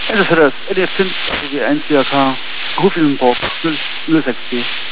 LS für das LF5, also die 1 DRK, Ruf in den Borg, 06B.